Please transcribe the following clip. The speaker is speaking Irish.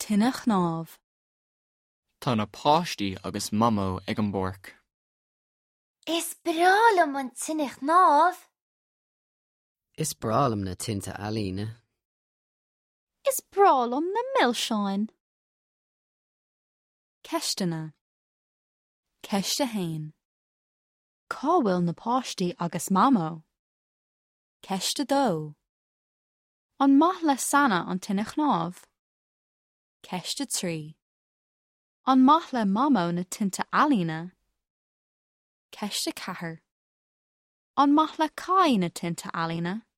Tine chnámh. Tá na páistí agus mamó ag an borc. Is brálam an tine chnámh. Is bralam na tinte alíne. Is brálam na millseáin. Ceistena. Ceiste hain. Cá bhfuil na páistí agus mamó. Ceiste dó. An maith le sanna an tine chnámh. Ceiste trí. An maith le mamó na tinte alíne. Ceiste cethair. An maith le caí na tinte alíne.